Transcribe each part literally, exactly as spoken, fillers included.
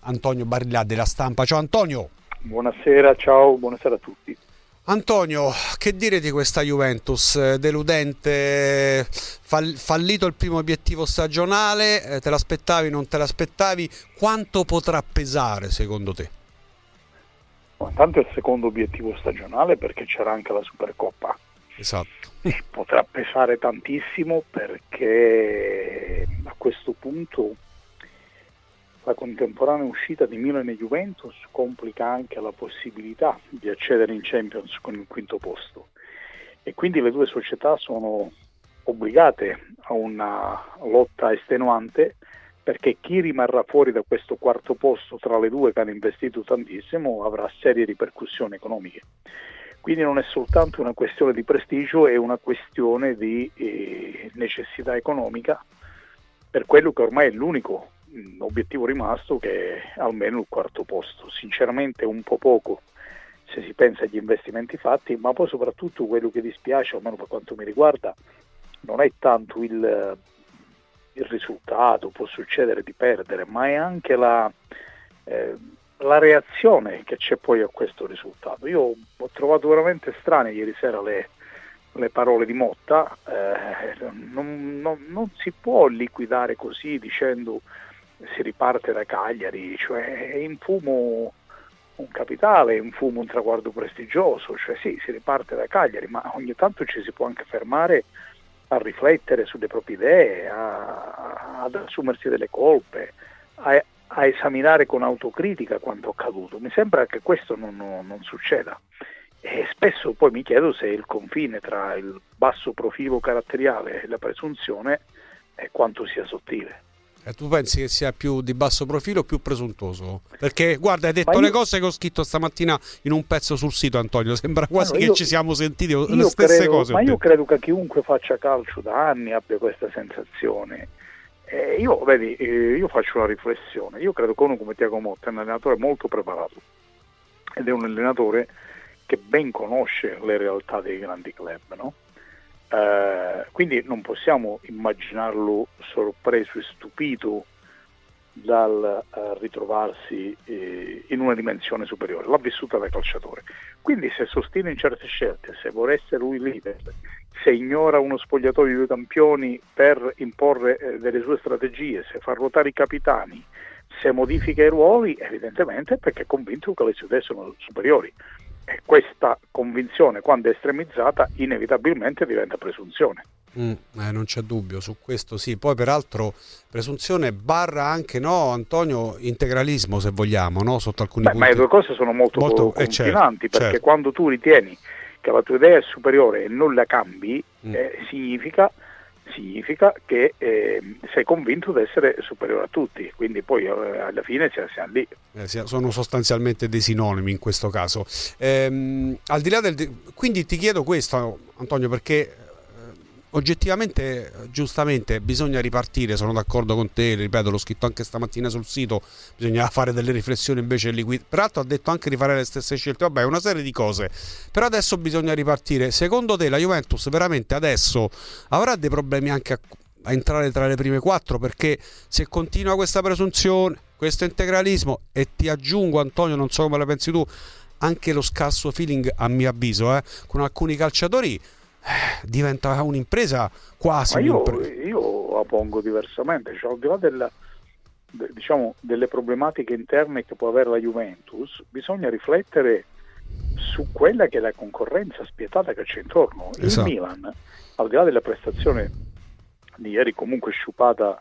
Antonio Barilla della Stampa. Ciao Antonio. Buonasera, ciao, buonasera a tutti. Antonio, che dire di questa Juventus? Deludente, fall- fallito il primo obiettivo stagionale, eh, te l'aspettavi, non te l'aspettavi? Quanto potrà pesare secondo te? Intanto è il secondo obiettivo stagionale perché c'era anche la Supercoppa. Esatto. Potrà pesare tantissimo perché a questo punto la contemporanea uscita di Milan e Juventus complica anche la possibilità di accedere in Champions con il quinto posto e quindi le due società sono obbligate a una lotta estenuante, perché chi rimarrà fuori da questo quarto posto tra le due che hanno investito tantissimo avrà serie ripercussioni economiche. Quindi non è soltanto una questione di prestigio, è una questione di eh, necessità economica per quello che ormai è l'unico obiettivo rimasto, che è almeno il quarto posto. Sinceramente un po' poco se si pensa agli investimenti fatti, ma poi soprattutto quello che dispiace, almeno per quanto mi riguarda, non è tanto il, il risultato, può succedere di perdere, ma è anche la, eh, la reazione che c'è poi a questo risultato. Io ho trovato veramente strane ieri sera le, le parole di Motta, eh, non, non, non si può liquidare così dicendo si riparte da Cagliari, cioè è in fumo un capitale, è in fumo un traguardo prestigioso, cioè sì, si riparte da Cagliari, ma ogni tanto ci si può anche fermare a riflettere sulle proprie idee, a, ad assumersi delle colpe, a, a esaminare con autocritica quanto accaduto. Mi sembra che questo non, non, non succeda e spesso poi mi chiedo se il confine tra il basso profilo caratteriale e la presunzione è quanto sia sottile. E tu pensi che sia più di basso profilo o più presuntuoso? Perché guarda, hai detto io, le cose che ho scritto stamattina in un pezzo sul sito, Antonio, sembra quasi allora, che io, ci siamo sentiti io le stesse credo, cose. Ma io credo che chiunque faccia calcio da anni abbia questa sensazione. Eh, io, vedi, eh, io faccio una riflessione. Io credo che uno come Thiago Motta è un allenatore molto preparato ed è un allenatore che ben conosce le realtà dei grandi club, no? Eh, quindi non possiamo immaginarlo sorpreso e stupito dal uh, ritrovarsi eh, in una dimensione superiore, l'ha vissuta da calciatore. Quindi se sostiene in certe scelte, se vuole essere lui leader, se ignora uno spogliatoio di due campioni per imporre eh, delle sue strategie, se fa ruotare i capitani, se modifica i ruoli, evidentemente è perché è convinto che le sue idee sono superiori. E questa convinzione, quando è estremizzata, inevitabilmente diventa presunzione. Mm, eh, non c'è dubbio su questo, sì. Poi peraltro presunzione barra anche, no, Antonio, integralismo, se vogliamo, no, sotto alcuni Beh, punti. ma le due cose sono molto, molto confinanti, eh certo, perché certo. Quando tu ritieni che la tua idea è superiore e non la cambi, mm. eh, significa significa che eh, sei convinto di essere superiore a tutti, quindi poi eh, alla fine siamo lì. Eh, sono sostanzialmente dei sinonimi in questo caso. Ehm, al di là del... Quindi ti chiedo questo, Antonio, perché oggettivamente, giustamente, bisogna ripartire, sono d'accordo con te, ripeto, l'ho scritto anche stamattina sul sito, bisogna fare delle riflessioni invece liquide. Peraltro ha detto anche di fare le stesse scelte, vabbè, una serie di cose, però adesso bisogna ripartire. Secondo te la Juventus veramente adesso avrà dei problemi anche a, a entrare tra le prime quattro? Perché se continua questa presunzione, questo integralismo, e ti aggiungo, Antonio, non so come la pensi tu, anche lo scarso feeling, a mio avviso, eh, con alcuni calciatori, diventa un'impresa quasi. Ma io, io la pongo diversamente, cioè, al di là della, de, diciamo, delle problematiche interne che può avere la Juventus, bisogna riflettere su quella che è la concorrenza spietata che c'è intorno. Esatto. Il Milan, al di là della prestazione di ieri comunque sciupata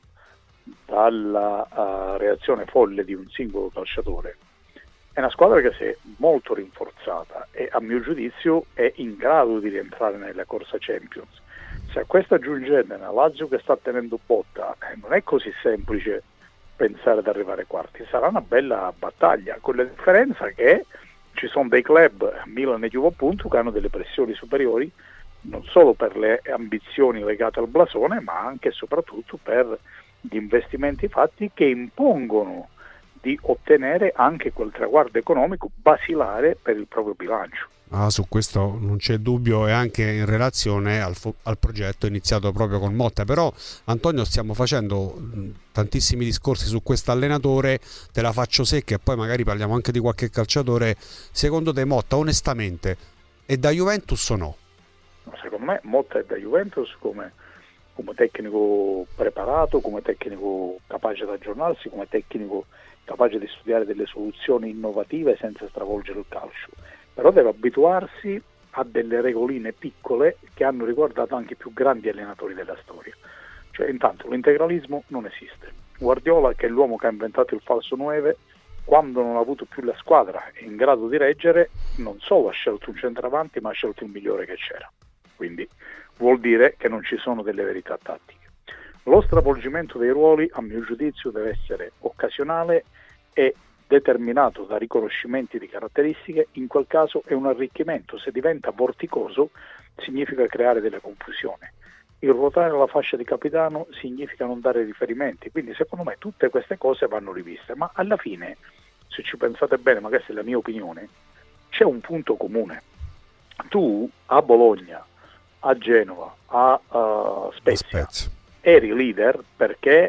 dalla uh, reazione folle di un singolo calciatore, è una squadra che si è molto rinforzata e a mio giudizio è in grado di rientrare nella corsa Champions. Se a questo aggiungete una Lazio che sta tenendo botta, eh, non è così semplice pensare ad arrivare quarti. Sarà una bella battaglia, con la differenza che ci sono dei club, Milan e Juve appunto, che hanno delle pressioni superiori, non solo per le ambizioni legate al blasone, ma anche e soprattutto per gli investimenti fatti, che impongono di ottenere anche quel traguardo economico basilare per il proprio bilancio. Ah, su questo non c'è dubbio, e anche in relazione al, fo- al progetto iniziato proprio con Motta. Però Antonio, stiamo facendo mh, tantissimi discorsi su questo allenatore, te la faccio secca e poi magari parliamo anche di qualche calciatore. Secondo te Motta onestamente è da Juventus o no? Secondo me Motta è da Juventus come, come tecnico preparato, come tecnico capace di aggiornarsi, come tecnico capace di studiare delle soluzioni innovative senza stravolgere il calcio. Però deve abituarsi a delle regoline piccole che hanno riguardato anche i più grandi allenatori della storia. Cioè, intanto, l'integralismo non esiste. Guardiola, che è l'uomo che ha inventato il falso nove, quando non ha avuto più la squadra in grado di reggere, non solo ha scelto un centravanti, ma ha scelto il migliore che c'era. Quindi vuol dire che non ci sono delle verità tattiche. Lo stravolgimento dei ruoli, a mio giudizio, deve essere occasionale e determinato da riconoscimenti di caratteristiche. In quel caso è un arricchimento. Se diventa vorticoso significa creare delle confusioni. Il ruotare la fascia di capitano significa non dare riferimenti. Quindi secondo me tutte queste cose vanno riviste, ma alla fine, se ci pensate bene, ma questa è la mia opinione, c'è un punto comune. Tu a Bologna, a Genova, a uh, Spezia, Spezia eri leader perché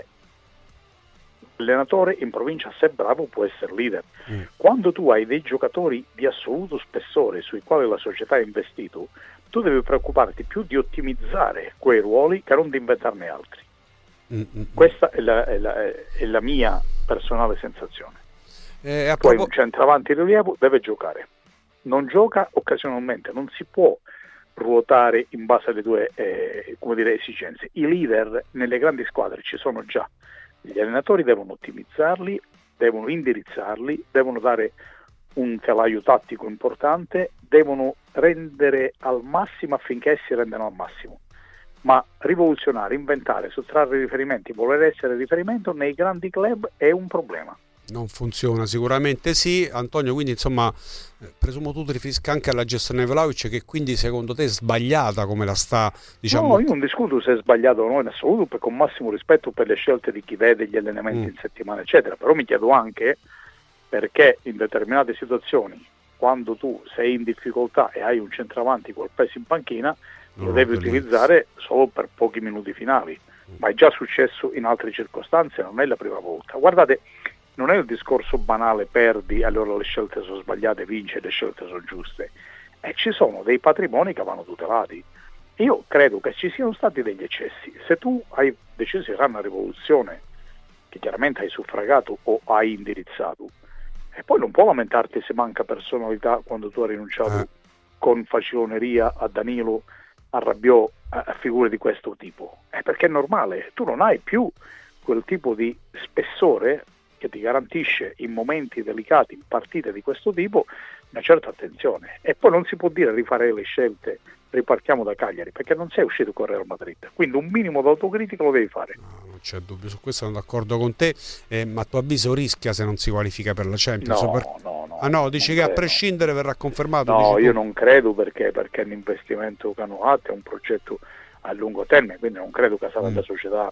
l'allenatore in provincia, se bravo, può essere leader. Mm. Quando tu hai dei giocatori di assoluto spessore sui quali la società ha investito, tu devi preoccuparti più di ottimizzare quei ruoli che non di inventarne altri. Mm-hmm. Questa è la, è, la, è la mia personale sensazione. Eh, Poi propos- un centravanti di rilievo deve giocare. Non gioca occasionalmente, non si può ruotare in base alle tue eh, come dire, esigenze. I leader nelle grandi squadre ci sono già. Gli allenatori devono ottimizzarli, devono indirizzarli, devono dare un telaio tattico importante, devono rendere al massimo affinché si rendano al massimo. Ma rivoluzionare, inventare, sottrarre riferimenti, voler essere riferimento nei grandi club è un problema. Non funziona, sicuramente sì. Antonio, quindi insomma, presumo tu ti riferisca anche alla gestione Vlahovic, che quindi secondo te è sbagliata come la sta, diciamo... No, io non discuto se è sbagliato o no in assoluto, per, con massimo rispetto per le scelte di chi vede gli allenamenti mm. in settimana eccetera, però mi chiedo anche perché in determinate situazioni, quando tu sei in difficoltà e hai un centravanti col peso in panchina, lo devi utilizzare solo per pochi minuti finali, ma è già successo in altre circostanze, non è la prima volta. Guardate, non è il discorso banale perdi, allora le scelte sono sbagliate, vince, le scelte sono giuste. E ci sono dei patrimoni che vanno tutelati. Io credo che ci siano stati degli eccessi. Se tu hai deciso di fare una rivoluzione, che chiaramente hai suffragato o hai indirizzato, e poi non può lamentarti se manca personalità quando tu hai rinunciato eh. con faciloneria a Danilo, a Rabiot, a figure di questo tipo. È perché è normale, tu non hai più quel tipo di spessore che ti garantisce in momenti delicati, in partite di questo tipo, una certa attenzione. E poi non si può dire rifare le scelte, ripartiamo da Cagliari, perché non sei uscito con Real Madrid, quindi un minimo d'autocritica lo devi fare. No, non c'è dubbio, su questo sono d'accordo con te, eh, ma a tuo avviso rischia se non si qualifica per la Champions? No, per... no, no. Ah no, dici che credo. A prescindere verrà confermato? No, io non credo, perché perché l'investimento che hanno fatto è un progetto a lungo termine, quindi non credo che sarà mm. la società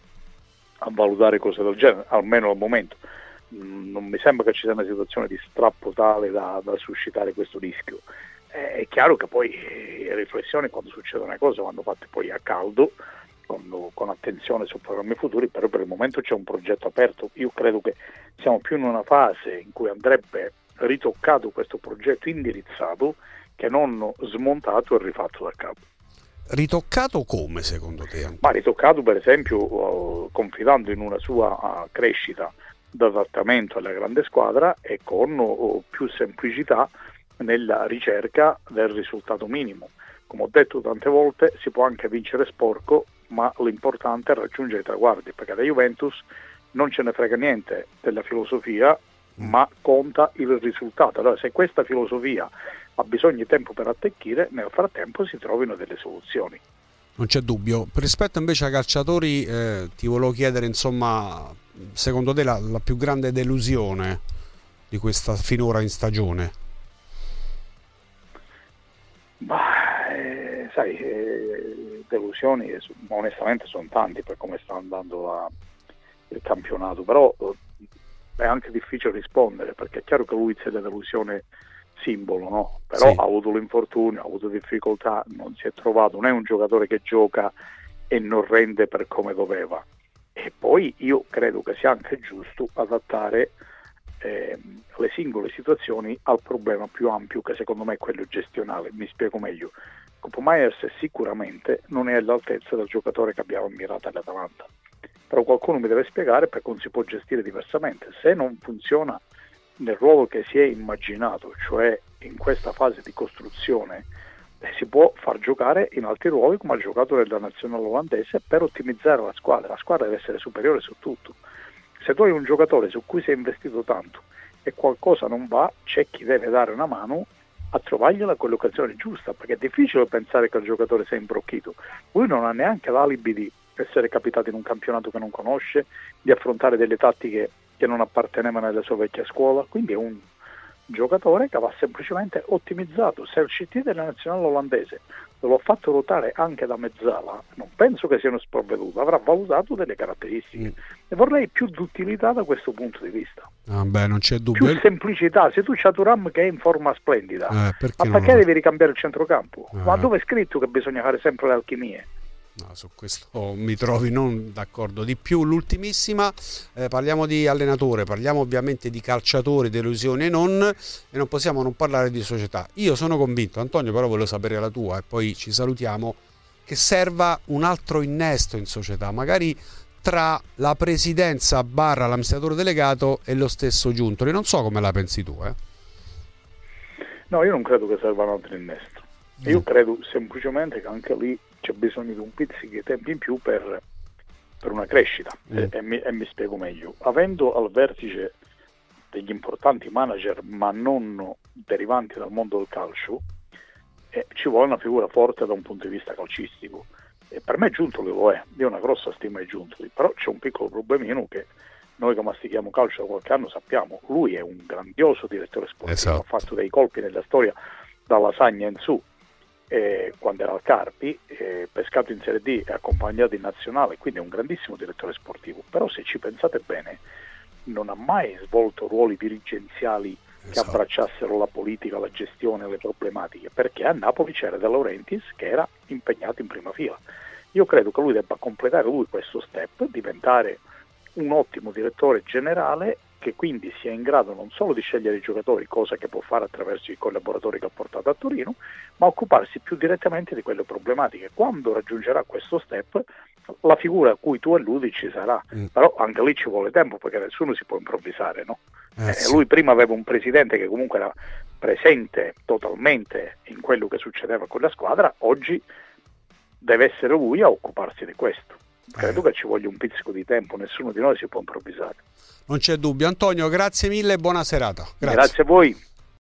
a valutare cose del genere, almeno al momento. Non mi sembra che ci sia una situazione di strappo tale da, da suscitare questo rischio. È chiaro che poi le riflessioni, quando succedono le cose, vanno fatte poi a caldo, con, con attenzione su programmi futuri, però per il momento c'è un progetto aperto. Io credo che siamo più in una fase in cui andrebbe ritoccato questo progetto, indirizzato, che non smontato e rifatto da capo. Ritoccato come, secondo te? Ma ritoccato, per esempio, uh, confidando in una sua uh, crescita d'adattamento alla grande squadra e con uh, più semplicità nella ricerca del risultato minimo. Come ho detto tante volte, si può anche vincere sporco, ma l'importante è raggiungere i traguardi, perché da Juventus non ce ne frega niente della filosofia, ma conta il risultato. Allora, se questa filosofia ha bisogno di tempo per attecchire, nel frattempo si trovino delle soluzioni. Non c'è dubbio. Rispetto invece ai calciatori, eh, ti volevo chiedere, insomma, secondo te la, la più grande delusione di questa finora in stagione? Bah, eh, sai, eh, delusioni eh, onestamente sono tanti per come sta andando la, il campionato, però è anche difficile rispondere, perché è chiaro che lui c'è la delusione simbolo, no? Però sì, ha avuto l'infortunio, ha avuto difficoltà, non si è trovato, non è un giocatore che gioca e non rende per come doveva. E poi io credo che sia anche giusto adattare eh, le singole situazioni al problema più ampio, che secondo me è quello gestionale. Mi spiego meglio. Copo Myers sicuramente non è all'altezza del giocatore che abbiamo ammirato all'Atalanta, però qualcuno mi deve spiegare perché non si può gestire diversamente. Se non funziona nel ruolo che si è immaginato, cioè in questa fase di costruzione, eh, si può far giocare in altri ruoli come ha giocato nella nazionale olandese per ottimizzare la squadra. La squadra deve essere superiore su tutto. Se tu hai un giocatore su cui sei investito tanto e qualcosa non va, c'è chi deve dare una mano a trovargli la collocazione giusta, perché è difficile pensare che il giocatore sia imbrocchito. Lui non ha neanche l'alibi di essere capitato in un campionato che non conosce, di affrontare delle tattiche che non appartenevano alla sua vecchia scuola, quindi è un giocatore che va semplicemente ottimizzato. Se il C T della nazionale olandese l'ho fatto ruotare anche da mezzala, non penso che sia uno sprovveduto, avrà valutato delle caratteristiche, mm. e vorrei più d'utilità da questo punto di vista. Ah, beh, non c'è dubbio. Più semplicità. Se tu c'hai Thuram che è in forma splendida, eh, perché ma perché lo... devi ricambiare il centrocampo? Eh. Ma dove è scritto che bisogna fare sempre le alchimie? No, su questo mi trovi non d'accordo. Di più, l'ultimissima, eh, parliamo di allenatore, parliamo ovviamente di calciatori, delusione non, e non possiamo non parlare di società. Io sono convinto, Antonio, però volevo sapere la tua e poi ci salutiamo, che serva un altro innesto in società, magari tra la presidenza barra l'amministratore delegato e lo stesso Giuntoli. Non so come la pensi tu, eh? No, io non credo che serva un altro innesto. Io mm. credo semplicemente che anche lì c'è bisogno di un pizzico di tempo in più per, per una crescita. mm. e, e, mi, e mi spiego meglio. Avendo al vertice degli importanti manager, ma non derivanti dal mondo del calcio, eh, ci vuole una figura forte da un punto di vista calcistico, e per me Giuntoli lo è. Io ho una grossa stima di Giuntoli, però c'è un piccolo problemino che noi che mastichiamo calcio da qualche anno sappiamo. Lui è un grandioso direttore sportivo, esatto. Ha fatto dei colpi nella storia da Lasagna in su, Eh, quando era al Carpi, eh, pescato in Serie D e accompagnato in nazionale, quindi è un grandissimo direttore sportivo. Però se ci pensate bene, non ha mai svolto ruoli dirigenziali che esatto. abbracciassero la politica, la gestione, le problematiche, perché a Napoli c'era De Laurentiis che era impegnato in prima fila. Io credo che lui debba completare lui questo step, diventare un ottimo direttore generale, che quindi sia in grado non solo di scegliere i giocatori, cosa che può fare attraverso i collaboratori che ha portato a Torino, ma occuparsi più direttamente di quelle problematiche. Quando raggiungerà questo step, la figura a cui tu alludi ci sarà, mm. però anche lì ci vuole tempo, perché nessuno si può improvvisare, no? Eh, eh, sì. Lui prima aveva un presidente che comunque era presente totalmente in quello che succedeva con la squadra, oggi deve essere lui a occuparsi di questo. Credo eh. che ci voglia un pizzico di tempo, nessuno di noi si può improvvisare. Non c'è dubbio. Antonio, grazie mille e buona serata. Grazie, grazie a voi.